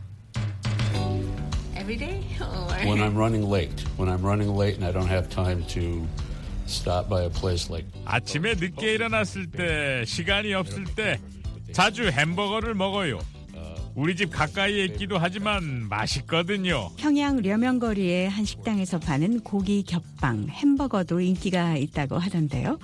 When I'm running late and I don't have time to stop by a place like 아침에 늦게 일어났을 때, 시간이 없을 때 자주 햄버거를 먹어요. 우리 집 가까이에 있기도 하지만 맛있거든요. 평양 려명거리의 한 식당에서 파는 고기 겹빵, 햄버거도 인기가 있다고 하던데요.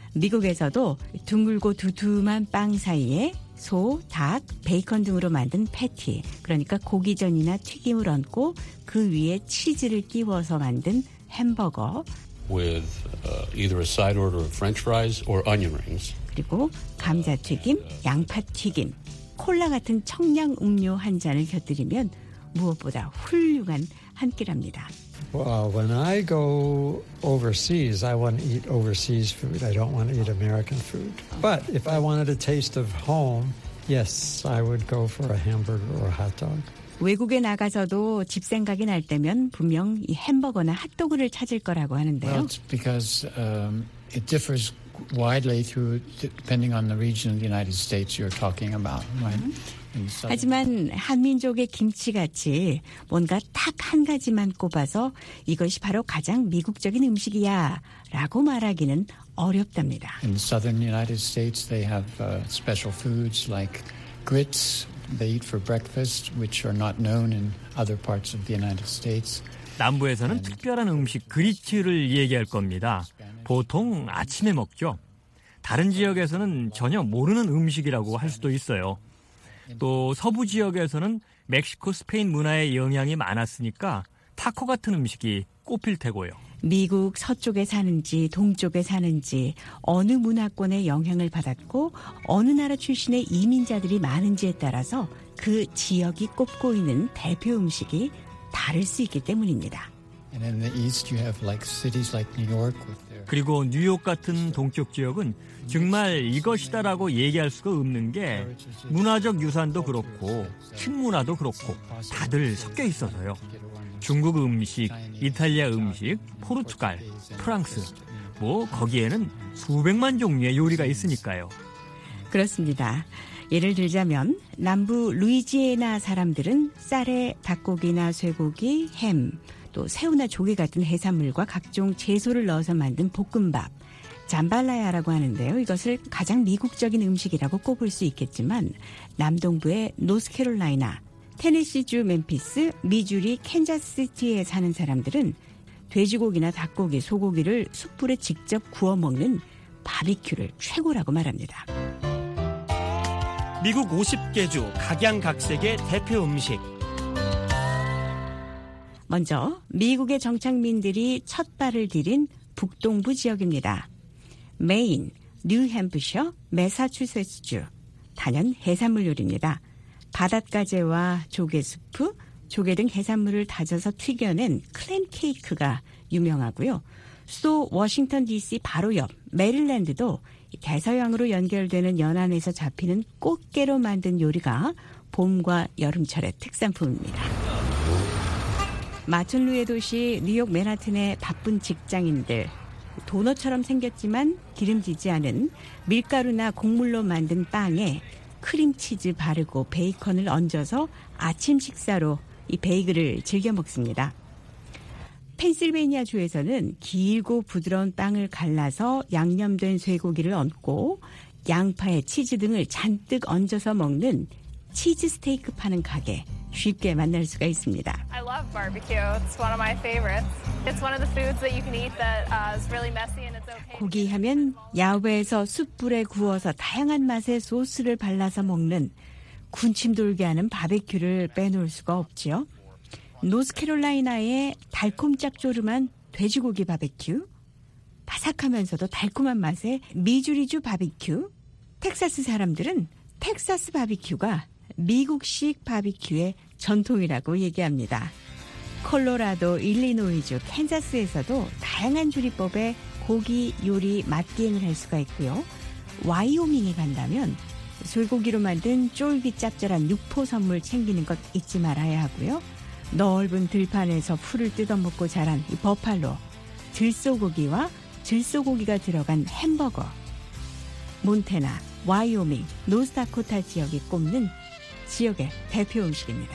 미국에서도 둥글고 두툼한 빵 사이에 소, 닭, 베이컨 등으로 만든 패티, 그러니까 고기전이나 튀김을 얹고 그 위에 치즈를 끼워서 만든 햄버거. with either a side order of french fries or onion rings. 그리고 감자튀김, 양파튀김, 콜라 같은 청량 음료 한 잔을 곁들이면 무엇보다 훌륭한 한 끼랍니다. Well, when I go overseas, I want to eat overseas food. I don't want to eat American food. But if I wanted a taste of home, yes, I would go for a hamburger or a hot dog. 외국에 나가서도 집 생각이 날 때면 분명 이 햄버거나 핫도그를 찾을 거라고 하는데요. Well, it's because it differs widely depending on the region of the United States you're talking about. Right? 하지만 한민족의 김치같이 뭔가 딱 한 가지만 꼽아서 이것이 바로 가장 미국적인 음식이야 라고 말하기는 어렵답니다. In the southern United States they have special foods like grits they eat for breakfast which are not known in other parts of the United States. 남부에서는 특별한 음식 그리츠를 얘기할 겁니다. 보통 아침에 먹죠. 다른 지역에서는 전혀 모르는 음식이라고 할 수도 있어요. 또 서부 지역에서는 멕시코, 스페인 문화의 영향이 많았으니까 타코 같은 음식이 꼽힐 테고요. 미국 서쪽에 사는지 동쪽에 사는지 어느 문화권의 영향을 받았고 어느 나라 출신의 이민자들이 많은지에 따라서 그 지역이 꼽고 있는 대표 음식이 다를 수 있기 때문입니다. And in the east you have like cities like New York with their 그리고 뉴욕 같은 동쪽 지역은 정말 이것이다라고 얘기할 수가 없는 게 문화적 유산도 그렇고 식문화도 그렇고 다들 섞여 있어서요. 중국 음식, 이탈리아 음식, 포르투갈, 프랑스 뭐 거기에는 수백만 종류의 요리가 있으니까요. 그렇습니다. 예를 들자면 남부 루이지애나 사람들은 쌀에 닭고기나 쇠고기, 햄, 또 새우나 조개 같은 해산물과 각종 채소를 넣어서 만든 볶음밥, 잠발라야라고 하는데요. 이것을 가장 미국적인 음식이라고 꼽을 수 있겠지만 남동부의 노스캐롤라이나, 테네시주 멤피스, 미주리 캔자스시티에 사는 사람들은 돼지고기나 닭고기, 소고기를 숯불에 직접 구워 먹는 바비큐를 최고라고 말합니다. 미국 50개 주 각양각색의 대표 음식. 먼저 미국의 정착민들이 첫 발을 디딘 북동부 지역입니다. 메인, 뉴햄프셔, 매사추세츠주. 단연 해산물 요리입니다. 바닷가재와 조개수프, 조개 등 해산물을 다져서 튀겨낸 클램 케이크가 유명하고요. 수도 워싱턴 DC 바로 옆 메릴랜드도 대서양으로 연결되는 연안에서 잡히는 꽃게로 만든 요리가 봄과 여름철의 특산품입니다. 마천루의 도시 뉴욕 맨하튼의 바쁜 직장인들, 도넛처럼 생겼지만 기름지지 않은 밀가루나 곡물로 만든 빵에 크림치즈 바르고 베이컨을 얹어서 아침 식사로 이 베이글을 즐겨 먹습니다. 펜실베이니아 주에서는 길고 부드러운 빵을 갈라서 양념된 쇠고기를 얹고 양파에 치즈 등을 잔뜩 얹어서 먹는 치즈 스테이크 파는 가게 쉽게 만날 수가 있습니다. I love barbecue. It's one of my favorites. It's one of the foods that you can eat that is really messy and it's okay. 고기 하면 야외에서 숯불에 구워서 다양한 맛의 소스를 발라서 먹는 군침 돌게 하는 바베큐를 빼놓을 수가 없지요. 노스캐롤라이나의 달콤 짭조름한 돼지고기 바베큐, 바삭하면서도 달콤한 맛의 미주리주 바베큐, 텍사스 사람들은 텍사스 바베큐가 미국식 바베큐의 전통이라고 얘기합니다. 콜로라도, 일리노이주, 캔자스에서도 다양한 조리법의 고기 요리 맛기행을 할 수가 있고요. 와이오밍에 간다면 쇠고기로 만든 쫄깃 짭짤한 육포 선물 챙기는 것 잊지 말아야 하고요. 넓은 들판에서 풀을 뜯어먹고 자란 이 버팔로, 들소고기와 들소고기가 들어간 햄버거, 몬태나, 와이오밍, 노스다코타 지역이 꼽는 지역의 대표 음식입니다.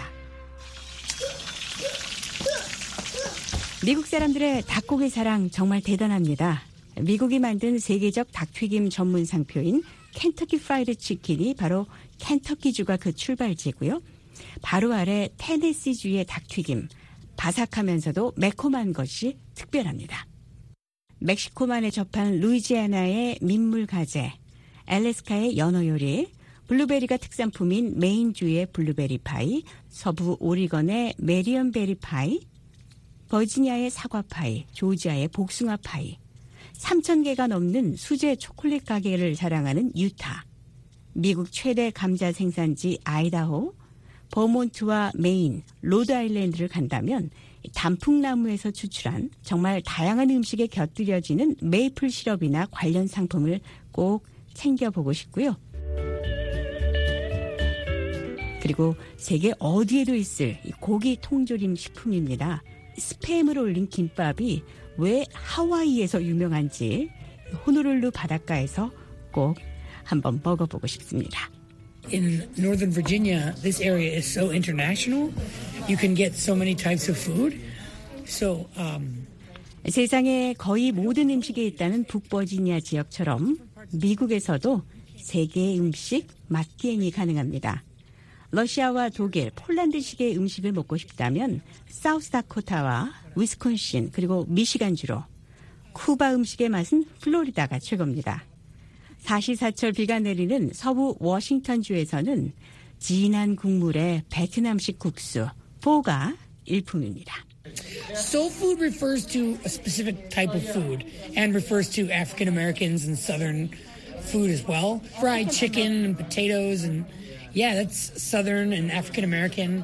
미국 사람들의 닭고기 사랑 정말 대단합니다. 미국이 만든 세계적 닭튀김 전문 상표인 켄터키 프라이드 치킨이 바로 켄터키주가 그 출발지고요. 바로 아래 테네시주의 닭튀김, 바삭하면서도 매콤한 것이 특별합니다. 멕시코만에 접한 루이지애나의 민물가재, 알래스카의 연어요리, 블루베리가 특산품인 메인주의 블루베리 파이, 서부 오리건의 메리언베리 파이, 버지니아의 사과파이, 조지아의 복숭아 파이, 3,000개가 넘는 수제 초콜릿 가게를 자랑하는 유타, 미국 최대 감자 생산지 아이다호, 버몬트와 메인, 로드아일랜드를 간다면 단풍나무에서 추출한 정말 다양한 음식에 곁들여지는 메이플 시럽이나 관련 상품을 꼭 챙겨보고 싶고요. 그리고 세계 어디에도 있을 고기 통조림 식품입니다. 스팸을 올린 김밥이 왜 하와이에서 유명한지 호놀룰루 바닷가에서 꼭 한번 먹어보고 싶습니다. In Northern Virginia, this area is so international. You can get so many types of food. So, 세상에 거의 모든 음식에 있다는 북버지니아 지역처럼 미국에서도 세계의 음식 맛기행이 가능합니다. 러시아와 독일, 폴란드식의 음식을 먹고 싶다면 사우스다코타와 위스콘신 그리고 미시간주로, 쿠바 음식의 맛은 플로리다가 최고입니다. 사시사철 비가 내리는 서부 워싱턴주에서는 진한 국물에 베트남식 국수, 포가 일품입니다. Soul food refers to a specific type of food and refers to African Americans and Southern food as well. Fried chicken and potatoes and yeah, that's Southern and African American.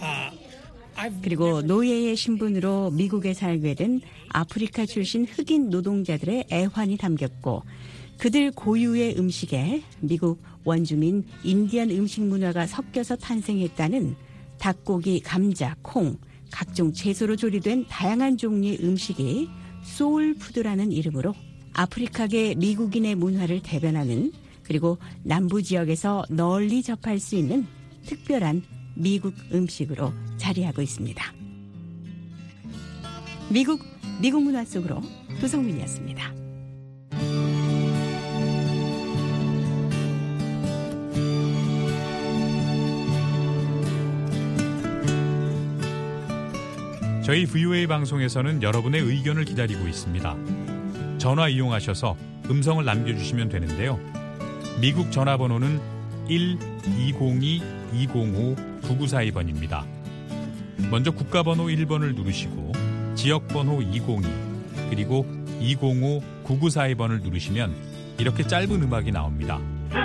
그리고 노예의 신분으로 미국에 살게 된 아프리카 출신 흑인 노동자들의 애환이 담겼고 그들 고유의 음식에 미국 원주민 인디언 음식 문화가 섞여서 탄생했다는 닭고기, 감자, 콩, 각종 채소로 조리된 다양한 종류의 음식이 소울푸드라는 이름으로 아프리카계 미국인의 문화를 대변하는 그리고 남부 지역에서 널리 접할 수 있는 특별한 미국 음식으로 자리하고 있습니다. 미국 문화 속으로 도성민이었습니다. 저희 VOA 방송에서는 여러분의 의견을 기다리고 있습니다. 전화 이용하셔서 음성을 남겨주시면 되는데요. 미국 전화번호는 1-202-205-9942번입니다. 먼저 국가번호 1번을 누르시고 지역번호 202 그리고 205-9942번을 누르시면 이렇게 짧은 음악이 나옵니다.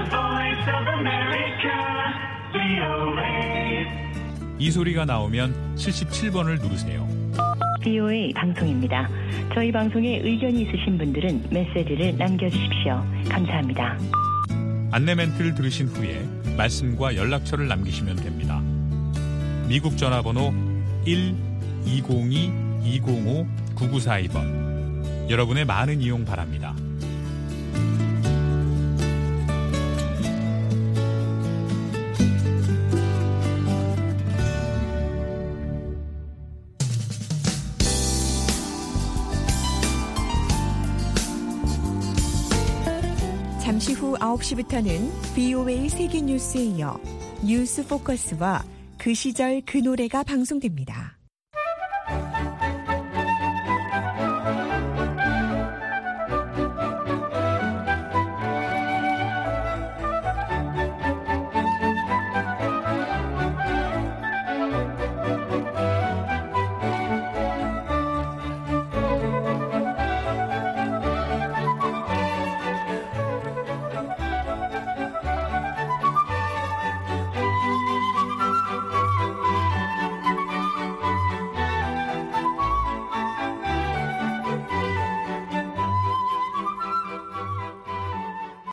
이 소리가 나오면 77번을 누르세요. VOA 방송입니다. 저희 방송에 의견이 있으신 분들은 메시지를 남겨주십시오. 감사합니다. 안내 멘트를 들으신 후에 말씀과 연락처를 남기시면 됩니다. 미국 전화번호 1-202-205-9942번. 여러분의 많은 이용 바랍니다. 잠시 후 9시부터는 VOA 세계뉴스에 이어 뉴스 포커스와 그 시절 그 노래가 방송됩니다.